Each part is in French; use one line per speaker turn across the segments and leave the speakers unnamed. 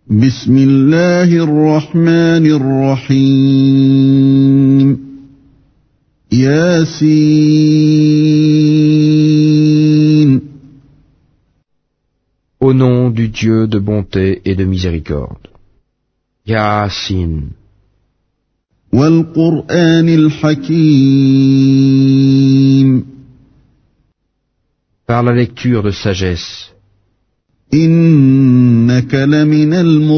بسم الله الرحمن الرحيم ياسين
Au nom du Dieu de bonté et de miséricorde. Yasin.
والقرآن الحكيم
Par la lecture de sagesse.
إنك لمن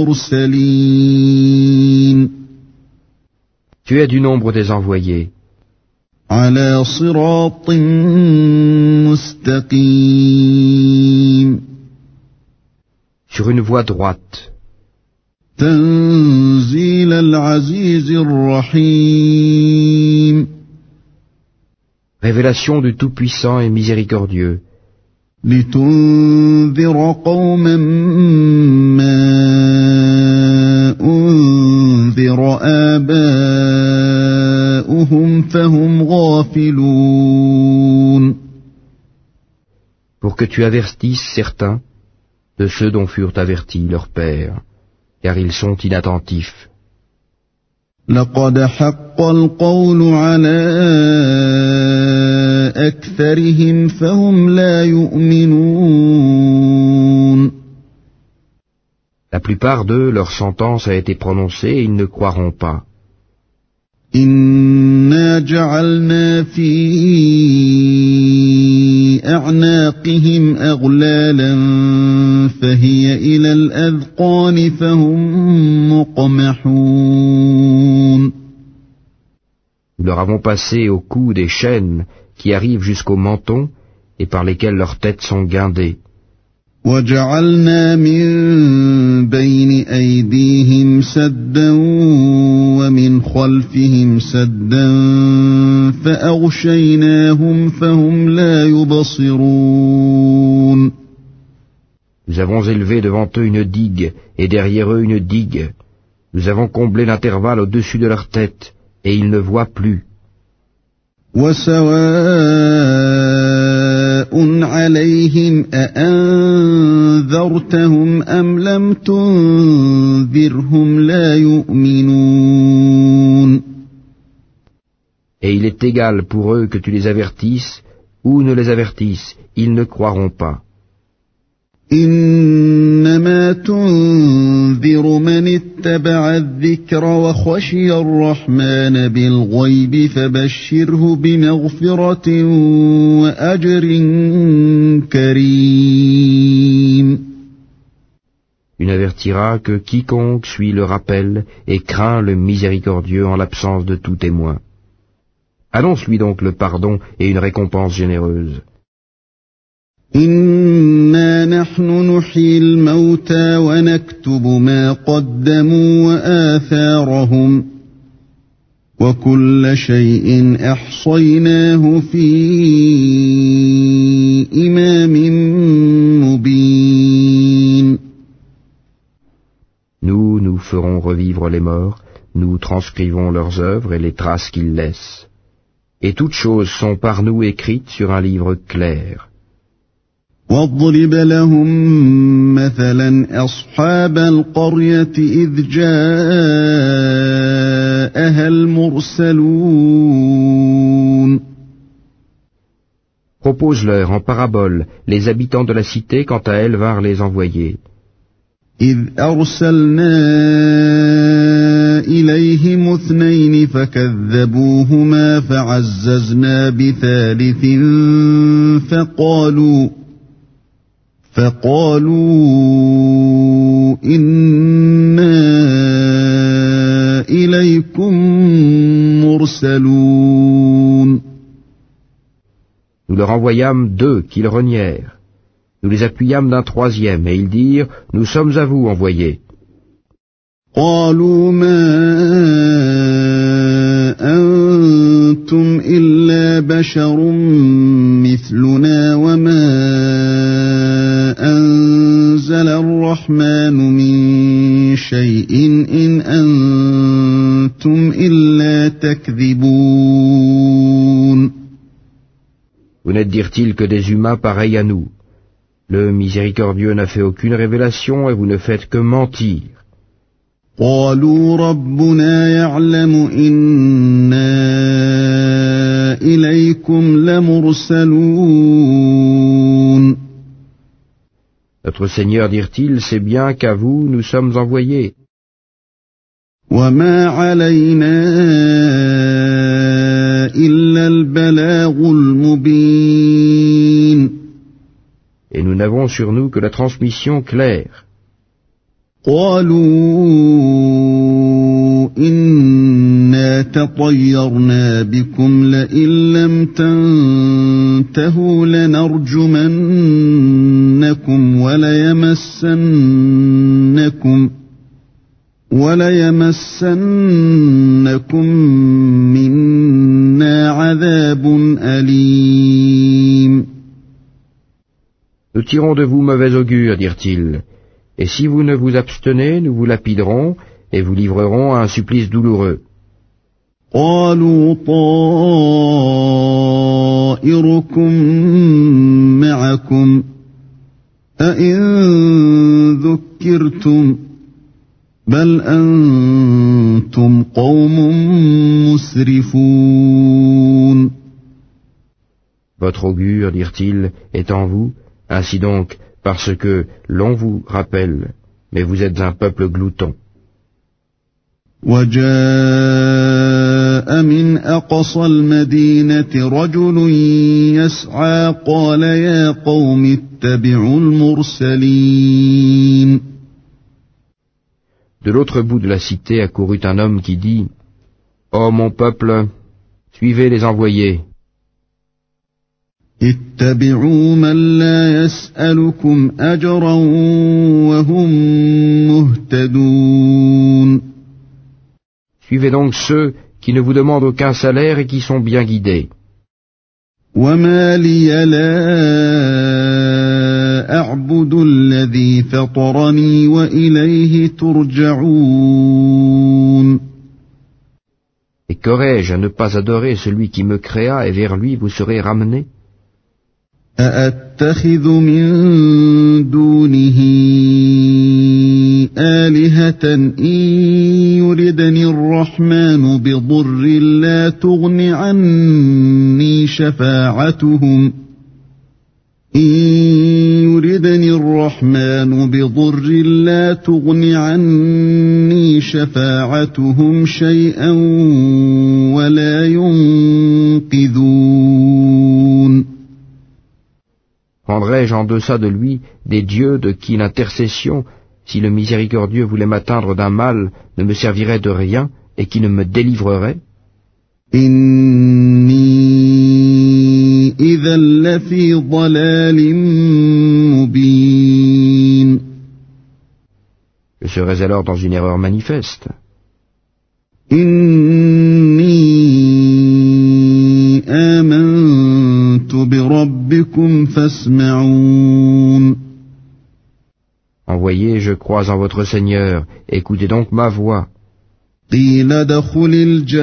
المرسلين
Tu es du nombre des envoyés.
على صراط مستقيم
Sur une voie droite.
تنزيل العزيز الرحيم
Révélation du Tout-Puissant et Miséricordieux.
لتنذر قوما ما أنذر آباؤهم فهم غافلون
Pour que tu avertisses certains de ceux dont furent avertis leurs pères, car ils sont inattentifs.
لقد حق القول على أكثرهم فهم لا يؤمنون
La plupart d'eux, leur sentence a été prononcée et ils ne croiront pas.
إنا جعلنا في أعناقهم أغلالا فهي إلى الأذقان فهم مقمحون
Nous leur avons passé au cou des chaînes qui arrivent jusqu'au menton et par lesquelles leurs têtes sont guindées.
وجعلنا من بين أيديهم سدا ومن خلفهم سدا فأغشيناهم فهم لا يبصرون
Nous avons élevé devant eux une digue et derrière eux une digue. Nous avons comblé l'intervalle au-dessus de leur tête et ils ne voient plus.
وسواء عليهم أأنذرتهم أم لم تنذرهم لا يؤمنون
Et il est égal pour eux que tu les avertisses ou ne les avertisses, ils ne croiront pas.
إنما تنذر من اتبع الذكر وخشي الرحمن بالغيب فبشره بمغفرة وأجر كريم.
Tu n'avertiras que quiconque suit le rappel et craint le miséricordieux en l'absence de tout témoin. Annonce-lui donc le pardon et une récompense généreuse.
إنا نحن نحيي الموتى ونكتب ما قدموا وآثارهم وكل شيء أحصيناه في إمام مبين.
Nous ferons revivre les morts, nous transcrivons leurs œuvres et les traces qu'ils laissent. Et toutes choses sont par nous écrites sur un livre clair.
واضرب لهم مثلا أصحاب القرية إذ جاءها المرسلون
Propose-leur en parabole les habitants de la cité quand à elles vinrent les envoyés.
إذ أرسلنا إليهم اثنين فكذبوهما فعززنا بثالث فقالوا إنا إليكم مرسلون.
Nous leur envoyâmes deux qu'ils renièrent. Nous les appuyâmes d'un troisième et ils dirent « Nous sommes à vous envoyés ».
قالوا ما أنتم إلا بشر مثلنا وما أنزل الرحمن من شيء إن أنتم إلا تكذبون.
Vous n'êtes, dirent-ils, que des humains pareils à nous. Le miséricordieux n'a fait aucune révélation et vous ne faites que mentir.
قالوا ربنا يعلم إنا إليكم لمرسلون.
Notre Seigneur, dirent-ils, sait bien qu'à vous nous sommes envoyés.
وما علينا إلا البلاغ المبين.
Et nous n'avons sur nous que la transmission claire.
قالوا إنا تطيرنا بكم لئن لم تنتهوا لنرجمنكم وليمسنكم منا عذاب أليم.
Nous tirons de vous mauvais augure, dirent-ils, et si vous ne vous abstenez, nous vous lapiderons et vous livrerons à un supplice douloureux.
قالوا طائركم معكم أئن ذكرتم بل أنتم قوم مسرفون.
Votre augure, dirent-ils, est en vous, ainsi donc, parce que l'on vous rappelle, mais vous êtes un peuple glouton.
وجاء من أقصى المدينة رجل يسعى قال يا قوم اتبعوا المرسلين.
De l'autre bout de la cité accourut un homme qui dit, « Ô mon peuple, suivez les envoyés. »
اتبعوا من لا يسألكم أجرا وهم مهتدون.
Suivez donc ceux qui ne vous demandent aucun salaire et qui sont bien guidés.
وما لي لا أعبد الذي فطرني وإليه ترجعون.
Et qu'aurais-je à ne pas adorer celui qui me créa et vers lui vous serez ramenés?
أأتخذ من دونه آلهة إن يردني الرحمن بضر لا تغن عني شفاعتهم شيئا ولا ينقذون.
Prendrais-je en deçà de lui des dieux de qui l'intercession, si le miséricordieux voulait m'atteindre d'un mal, ne me servirait de rien et qui ne me délivrerait?
إني إذا لفي ضلال مبين.
Je serais alors dans une erreur manifeste.
إني آمنت بربكم فاسمعون.
Envoyez, je crois en votre Seigneur, écoutez donc ma voix.
قيل ادخل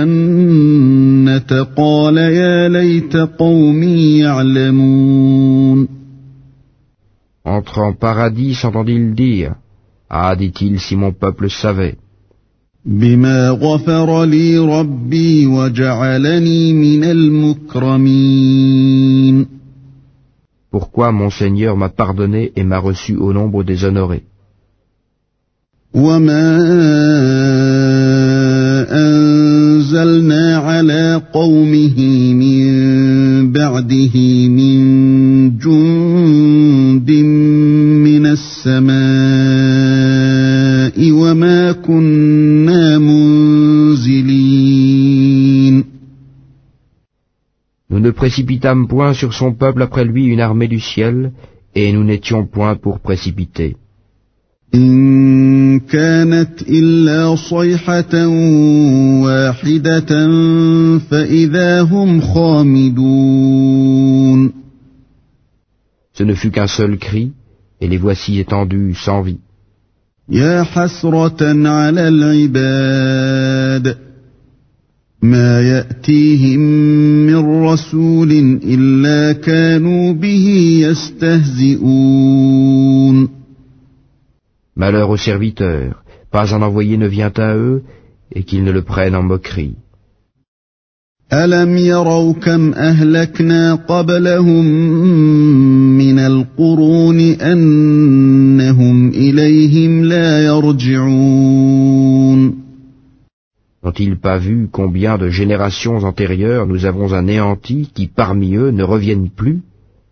الجنة قال يا ليت قومي يعلمون.
Entre en paradis, s'entend-il dire. Ah, dit-il, si mon peuple savait.
بما غفر لي ربي وجعلني من المكرمين.
Pourquoi mon Seigneur m'a pardonné et m'a reçu au nombre des honorés.
وما أنزلنا على قومه من بعده من جند من السماء وما كنا منزلين.
Nous ne précipitâmes point sur son peuple après lui une armée du ciel, et nous n'étions point pour précipiter.
إن كانت إلا صيحة واحدة فإذا هم خامدون.
Ce ne fut qu'un seul cri, et les voici étendus sans vie.
يا حسرة على العباد ما يأتيهم من رسول إلا كانوا به يستهزئون.
Malheur aux serviteurs, pas un envoyé ne vient à eux, et qu'ils ne le prennent en moquerie.
ألم يروا كم أهلكنا قبلهم من القرون أنهم إليهم لا يرجعون.
N'ont-ils pas vu combien de générations antérieures nous avons anéantis qui parmi eux ne reviennent plus?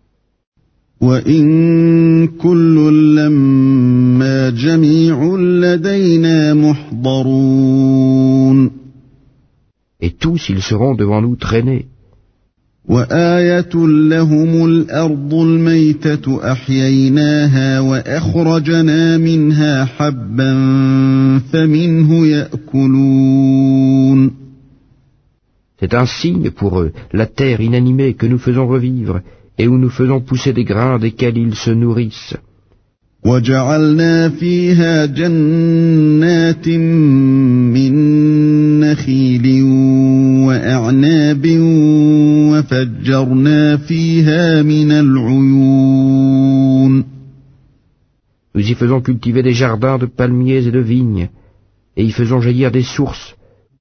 وَإِن كُلٌّ لَّمَّا جَمِيعٌ لَّدَيْنَا مُحْضَرُونَ.
Et tous ils seront devant nous traînés.
وَآيَةٌ لَّهُمُ الْأَرْضُ الْمَيْتَةُ أَحْيَيْنَاهَا وَأَخْرَجْنَا مِنْهَا حَبًّا فَمِنْهُ يَأْكُلُونَ.
C'est un signe pour eux, la terre inanimée que nous faisons revivre, et où nous faisons pousser des grains desquels ils se nourrissent.
وَجَعَلْنَا فِيهَا جَنَّاتٍ مِّن نَّخِيلٍ وَأَعْنَابٍ وَفَجَّرْنَا فِيهَا مِنَ الْعُيُونِ.
Nous y faisons cultiver des jardins de palmiers et de vignes, et y faisons jaillir des sources.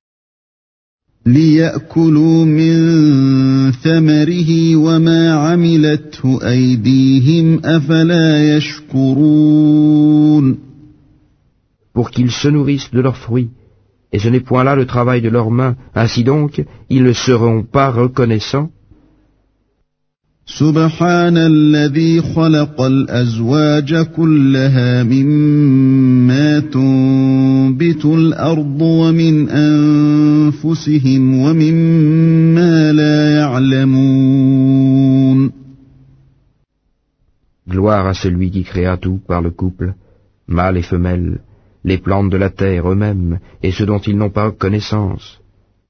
لِيَأْكُلُوا مِن ثَمَرِهِ وَمَا عَمِلَتْهُ أَيْدِيهِمْ أَفَلَا يَشْكُرُونَ.
Pour qu'ils se nourrissent de leurs fruits, et ce n'est point là le travail de leurs mains, ainsi donc ils ne seront pas reconnaissants.
سبحان الذي خلق الأزواج كلها مما تنبت الأرض ومن أنفسهم ومما لا يعلمون.
Gloire à celui qui créa tout par le couple, mâle et femelle, les plantes de la terre eux-mêmes, et ceux dont ils n'ont pas connaissance.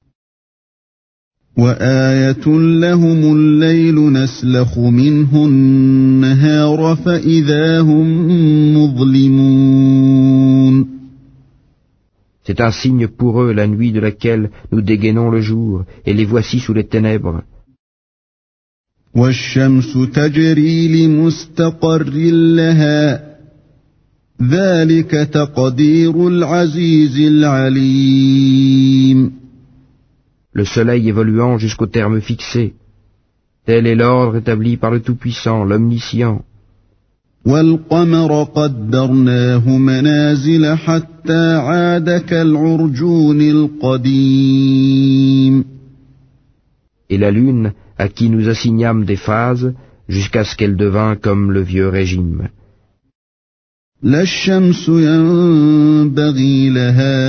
وَآيَةٌ لَّهُمُ اللَّيْلُ نَسْلَخُ مِنْهُ النَّهَارَ فَإِذَا هُم مُّظْلِمُونَ.
C'est un signe pour eux la nuit de laquelle nous dégainons le jour, et les voici sous les ténèbres.
وَالشَّمْسُ تَجْرِي لِمُسْتَقَرٍّ لَّهَا ذَلِكَ تَقْدِيرُ الْعَزِيزِ الْعَلِيمِ.
Le soleil évoluant jusqu'au terme fixé. Tel est l'ordre établi par le Tout-Puissant, l'Omniscient.
وَالْقَمَرَ قَدَّرْنَاهُ مَنَازِلَ حَتَّى عَادَ كَالْعُرْجُونِ الْقَدِيمِ.
Et la lune, à qui nous assignâmes des phases, jusqu'à ce qu'elle devint comme le vieux régime.
لا الشمس ينبغي لها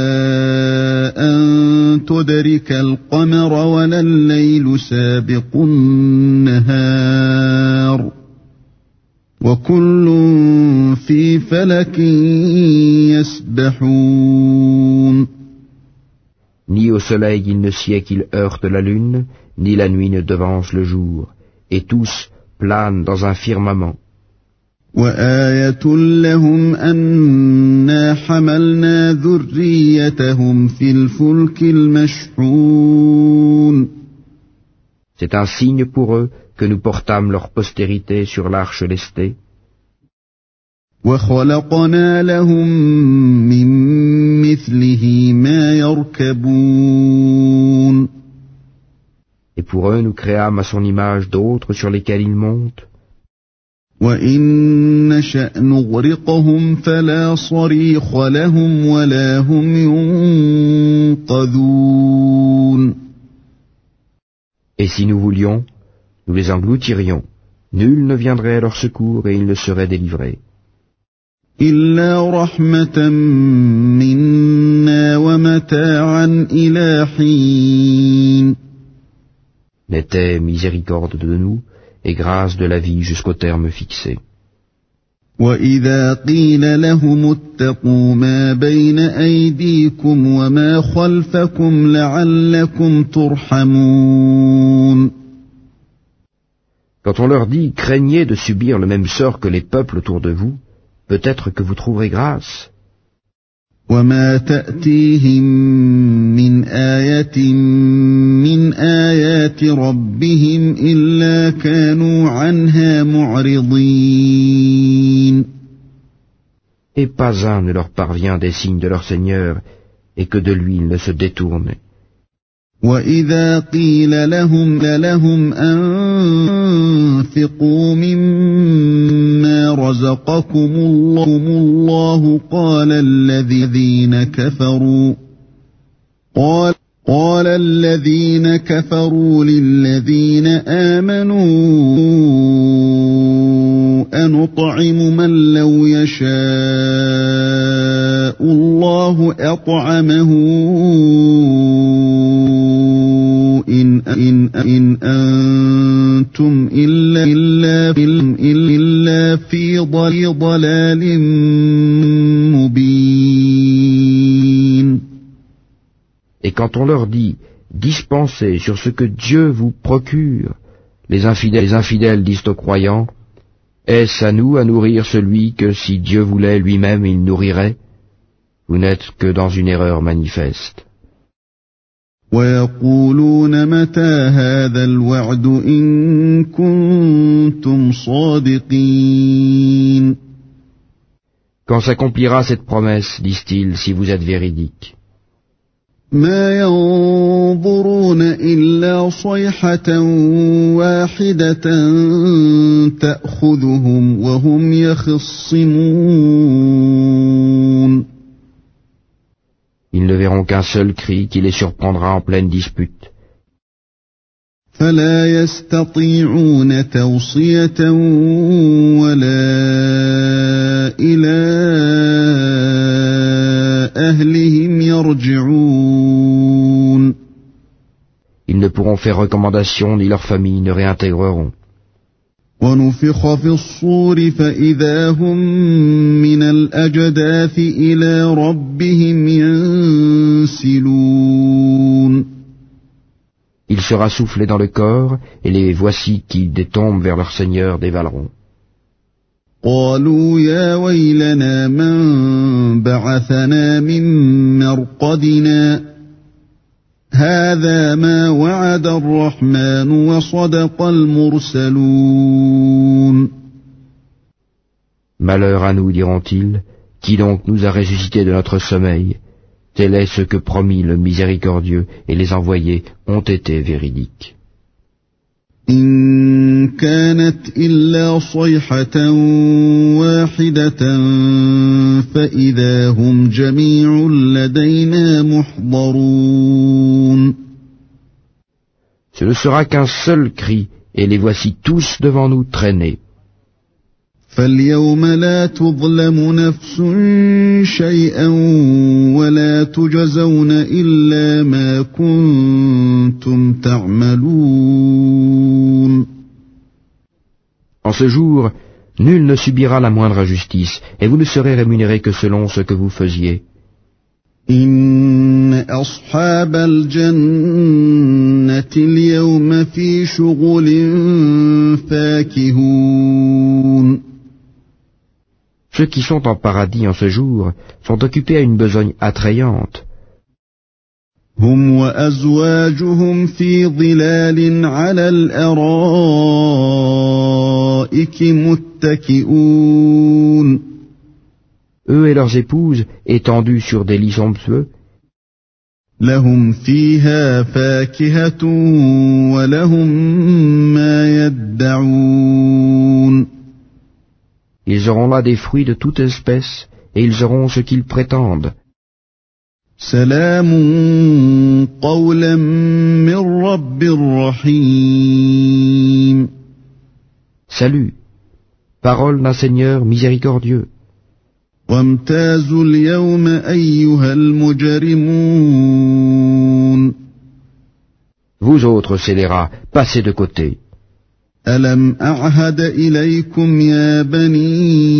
أن تدرك القمر ولا الليل سابق النهار وكل في فلك يسبحون.
Ni au soleil il ne sied qu'il heurte la lune, ni la nuit ne devance le jour, et tous planent dans un firmament.
وَآيَةٌ لَّهُمْ أَنَّا حَمَلْنَا ذُرِّيَّتَهُمْ فِي الْفُلْكِ الْمَشْحُونِ.
C'est un signe pour eux que nous portâmes leur postérité sur l'arche lestée.
وَخَلَقْنَا لَهُم مِّن مِّثْلِهِ مَا يَرْكَبُونَ.
Et pour eux nous créâmes à son image d'autres sur lesquels ils montent.
وَإِن نَّشَأْ نُغْرِقْهُمْ فَلَا صَرِيخَ لَهُمْ وَلَا هُمْ يُنقَذُونَ.
Et si nous voulions, nous les engloutirions. Nul ne viendrait à leur secours et ils ne seraient délivrés.
إِلَّا رَحْمَةً مِّنَّا وَمَتَاعًا إِلَىٰ حِينٍ.
N'était miséricorde de nous et grâce de la vie jusqu'au terme fixé.
وَإِذَا قِيلَ لَهُمُ اتَّقُوا مَا بَيْنَ أَيْدِيكُمْ وَمَا خَلْفَكُمْ لَعَلَّكُمْ تُرْحَمُونَ.
Quand on leur dit « craignez de subir le même sort que les peuples autour de vous, peut-être que vous trouverez grâce. »
وَمَا تَأْتِيهِم مِّنْ آيَةٍ مِّنْ آيَاتِ رَبِّهِمْ إِلَّا كَانُوا عَنْهَا مُعْرِضِينَ.
et pas un ne leur parvient des signes de leur Seigneur, et que de lui ils ne se détournent.
وَإِذَا قِيلَ لَهُمْ أَنفِقُوا مِمَّا رَزَقَكُمُ اللَّهُ قَالَ الَّذِينَ كَفَرُوا لِلَّذِينَ آمَنُوا أَنُطْعِمُ مَن لَّوْ يَشَاءُ اللَّهُ أَطْعَمَهُ إِنْ أَنْتُمْ إِلَّا فِي ضَلَالٍ مُّبِينٍ.
Et quand on leur dit « Dispensez sur ce que Dieu vous procure », les infidèles disent aux croyants « Est-ce à nous à nourrir celui que, si Dieu voulait lui-même, il nourrirait ?» Vous n'êtes que dans une erreur manifeste.
وَيَقُولُونَ مَتَى هَذَا الْوَعْدُ إِن كُنتُمْ صَادِقِينَ.
Quand s'accomplira cette promesse, disent-ils, si vous êtes véridiques.
مَا يَنظُرُونَ إِلَّا صَيْحَةً وَاحِدَةً تَأْخُذُهُمْ وَهُمْ يَخِصِّمُونَ.
Ils ne verront qu'un seul cri qui les surprendra en pleine dispute.
فَلَا يَسْتَطِيعُونَ تَوْصِيَةً وَلَا إِلَىٰ أَهْلِهِمْ يَرْجِعُونَ.
Ils ne pourront faire recommandation ni leurs familles ne réintégreront.
وَنُفِخَ فِي الصُّورِ فَإِذَا هُم مِّنَ الْأَجْدَاثِ إِلَىٰ رَبِّهِمْ يَنسِلُونَ.
Il sera soufflé dans le corps, et les voici qui détombent vers leur Seigneur dévaleront.
قَالُوا يَا وَيْلَنَا مَن بَعَثَنَا مِن مَّرْقَدِنَا هَٰذَا مَا وَعَدَ الرَّحْمَٰنُ وَصَدَقَ الْمُرْسَلُونَ.
Malheur à nous, diront-ils, qui donc nous a ressuscités de notre sommeil? Tel est ce que promit le miséricordieux, et les envoyés ont été véridiques.
إِن كَانَتْ إِلَّا صَيْحَةً وَاحِدَةً فَإِذَا هُمْ جَمِيعٌ لَدَيْنَا مُحْضَرُونَ.
Ce ne sera qu'un seul cri, et les voici tous devant nous traînés.
فَالْيَوْمَ لَا تُظْلَمُ نَفْسٌ شَيْئًا وَلَا تُجْزَوْنَ إِلَّا مَا كُنتُمْ تَعْمَلُونَ.
En ce jour, nul ne subira la moindre injustice, et vous ne serez rémunérés que selon ce que vous faisiez.
إِنَّ أَصْحَابَ الْجَنَّةِ الْيَوْمَ فِي شُغُلٍ فَاكِهُونَ.
Ceux qui sont en paradis en ce jour sont occupés à une besogne attrayante.
هم وأزواجهم في ظلال على الأرائك متكئون.
Eux et leurs épouses, étendus sur des lits somptueux,
لهم فيها فاكهة ولهم ما يدعون.
ils auront là des fruits de toute espèce, et ils auront ce qu'ils prétendent.
سلام قولا من رب رحيم.
Salut, parole d'un Seigneur miséricordieux.
وامتازوا اليوم أيها المجرمون. Vous
autres scélérats, passez de côté.
ألم أعهد إليكم يا بني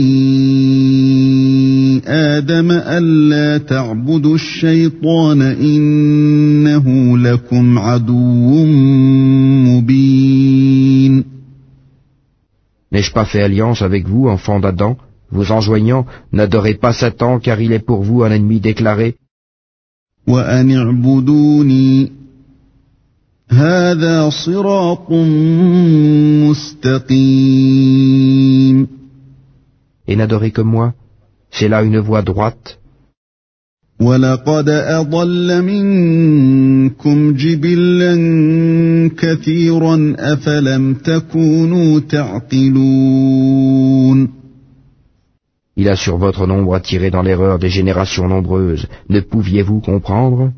آدم ألا تعبدوا الشيطان إنه لكم عدو مبين.
N'ai-je pas fait alliance avec vous, enfants d'Adam, vous enjoignant, n'adorez pas Satan car il est pour vous un ennemi déclaré.
وأن اعبدوني هذا صراط مستقيم.
Et n'adorez que moi, c'est là une voie droite.
وَلَقَدْ أَضَلَّ مِنكُمْ جِبِلًّا كَثِيرًا أَفَلَمْ تَكُونُوا تَعْقِلُونَ.
Il a sur votre nombre attiré dans l'erreur des générations nombreuses. Ne pouviez-vous comprendre?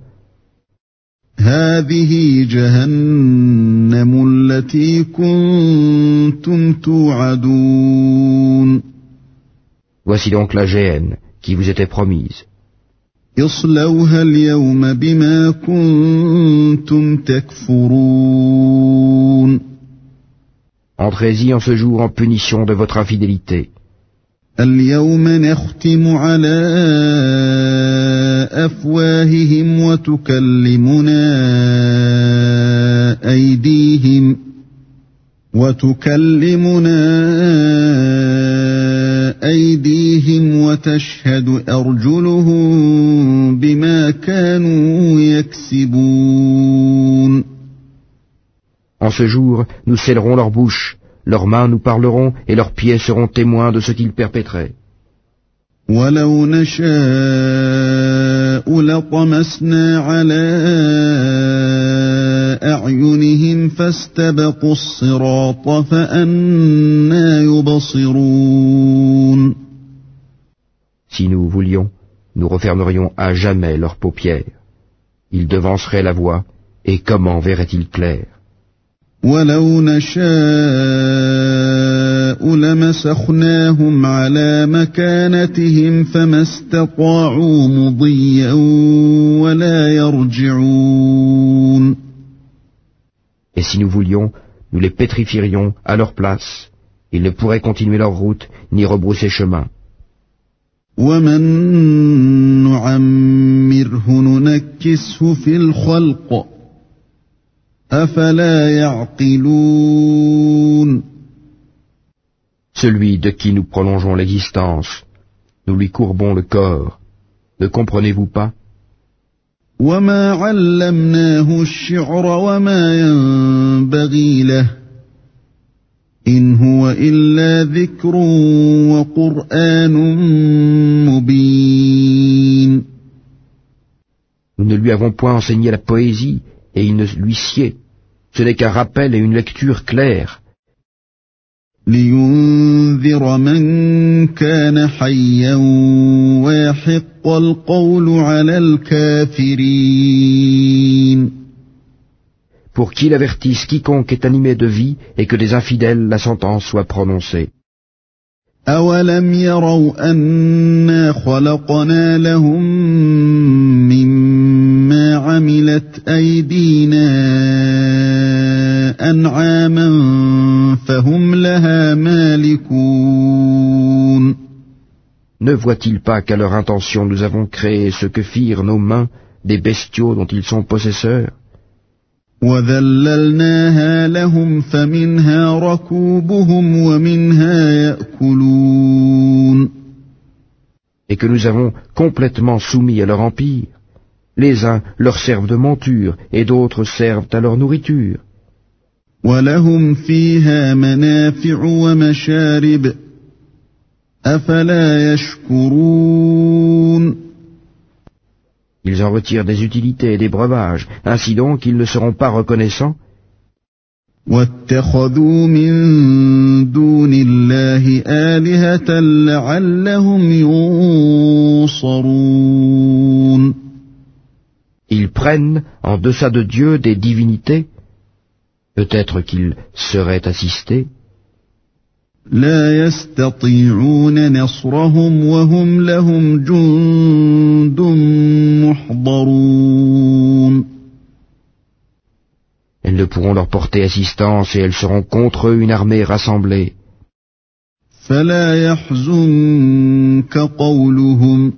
هَذِهِ جَهَنَّمُ الَّتِي كُنتُمْ تُوعَدُونَ.
Voici donc la géhenne qui vous était promise.
اصْلَوْهَا الْيَوْمَ بِمَا كُنتُمْ تَكْفُرُونَ.
Entrez-y en ce jour en punition de votre infidélité.
الْيَوْمَ نَخْتِمُ عَلَى أَفْوَاهِهِمْ وَتُكَلِّمُنَا أَيْدِيهِمْ وَتَشْهَدُ أَرْجُلُهُم بِمَا كَانُوا يَكْسِبُونَ.
En ce jour, nous scellerons leurs bouches, leurs mains nous parleront et leurs pieds seront témoins de ce qu'ils perpétraient.
وَلَوْ نَشَاءُ لَطَمَسْنَا عَلَى أَعْيُنِهِمْ فَاسْتَبَقُوا الصِّرَاطَ فَأَنَّىٰ يُبْصِرُونَ.
Si nous voulions, nous refermerions à jamais leurs paupières. Ils devanceraient la voie, et comment verraient-ils clair?
وَلَوْ نَشَاءُ لَمَسَخْنَاهُمْ عَلَى مَكَانَتِهِمْ فَمَا اسْتَطَاعُوا مُضِيًّا وَلَا يَرْجِعُونَ.
Et si nous voulions, nous les pétrifierions à leur place. Ils ne pourraient continuer leur route, ni rebrousser chemin.
وَمَن نُّعَمِّرْهُ نُنَكِّسْهُ فِي الْخَلْقِ أَفَلَا يَعْقِلُونَ.
Celui de qui nous prolongeons l'existence, nous lui courbons le corps. Ne comprenez-vous pas?
وَمَا عَلَّمْنَاهُ الشِّعْرَ وَمَا يَنبَغِي لَهُ إِنْ هُوَ إِلَّا ذِكْرٌ وَقُرْآنٌ مُبِينٌ.
Nous ne lui avons point enseigné la poésie, et il ne lui sied. Ce n'est qu'un rappel et une lecture claire.
لِيُنذِرَ مَن كَانَ حَيًّا وَيَحِقَّ الْقَوْلُ عَلَى الْكَافِرِينَ.
Pour qu'il avertisse quiconque est animé de vie et que des infidèles la sentence soit prononcée.
أَوَلَمْ يَرَوْا أَنَّا خَلَقْنَا لَهُم مِّمَّا عَمِلَتْ أَيْدِينَا أَنْعَامًا فَهُمْ لَهَا مَالِكُونَ.
Ne voient-ils pas qu'à leur intention nous avons créé ce que firent nos mains, des bestiaux dont ils sont possesseurs?
وَذَلَّلْنَاهَا لَهُمْ فَمِنْهَا رَكُوبُهُمْ وَمِنْهَا يَأْكُلُونَ.
Et que nous avons complètement soumis à leur empire. Les uns leur servent de monture et d'autres servent à leur nourriture.
وَلَهُمْ فِيهَا مَنَافِعُ وَمَشَارِبُ أَفَلَا يَشْكُرُونَ.
Ils en retirent des utilités et des breuvages, ainsi donc ils ne seront pas reconnaissants.
وَاتَّخَذُوا مِن دُونِ اللَّهِ آلِهَةً لَعَلَّهُمْ يُنصَرُونَ.
Ils prennent en deçà de Dieu des divinités, peut-être qu'ils seraient assistés.
لا يستطيعون نصرهم وهم لهم جند محضرون.
Elles ne pourront leur porter assistance et elles seront contre eux une armée rassemblée.
فلا يحزنك قولهم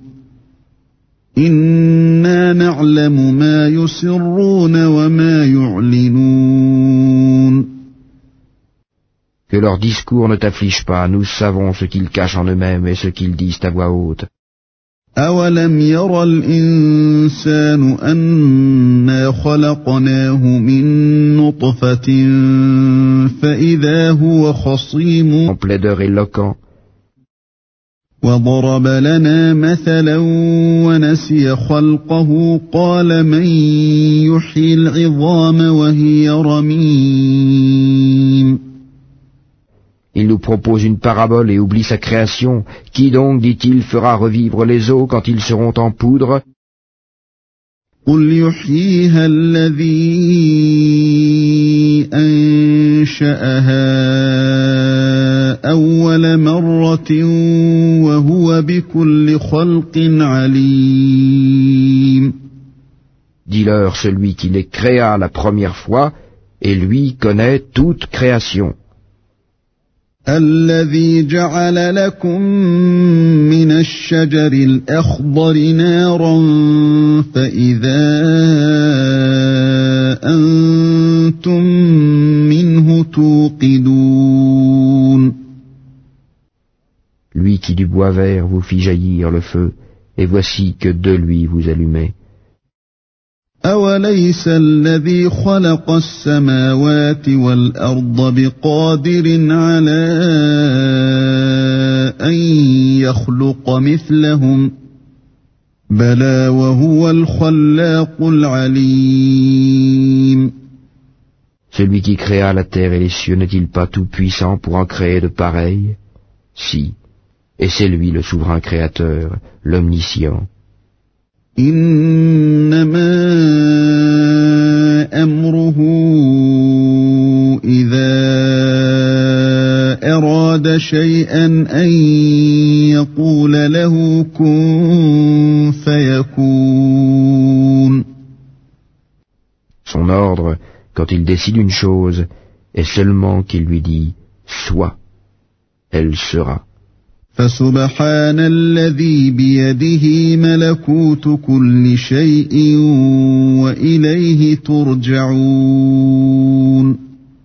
إنا نعلم ما يسرون وما يعلنون.
Que leur discours ne t'afflige pas, nous savons ce qu'ils cachent en eux-mêmes et ce qu'ils disent à voix haute.
أَوَلَمْ يَرَ الْإِنسَانُ أَنَّا خَلَقْنَاهُ مِن نُّطْفَةٍ فَإِذَا هُوَ خَصِيمٌ.
En plaideur éloquent.
وضرب لنا مثلا ونسي خلقه قال من يحيي العظام وهي رميم.
Il nous propose une parabole et oublie sa création. Qui donc, dit-il, fera revivre les os quand ils seront en poudre?
قل يحييها الذي أنشأها أول مرة وهو بكل خلق عليم.
Dis-leur celui qui les créa la première fois, et lui connaît toute création.
الذي جعل لكم من الشجر الأخضر نارا فإذا أنتم منه توقدون.
Lui qui du bois vert vous fit jaillir le feu, et voici que de lui vous allumez.
أوليس الذي خلق السماوات والأرض بقادر على أن يخلق مثلهم بلى وهو الخلاق العليم.
Celui qui créa la terre et les cieux n'est-il pas tout puissant pour en créer de pareils? Si, et c'est lui le souverain créateur, l'omniscient.
إنما أمره إذا أراد شيئا أن يقول له كن فيكون.
Son ordre, quand il décide une chose, est seulement qu'il lui dit « Sois », elle sera.
فسبحان الذي بيده ملكوت كل شيء وإليه ترجعون.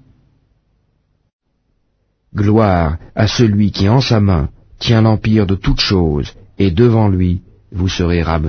Gloire à celui qui en sa main tient l'empire de toutes choses, et devant lui vous serez ramenés.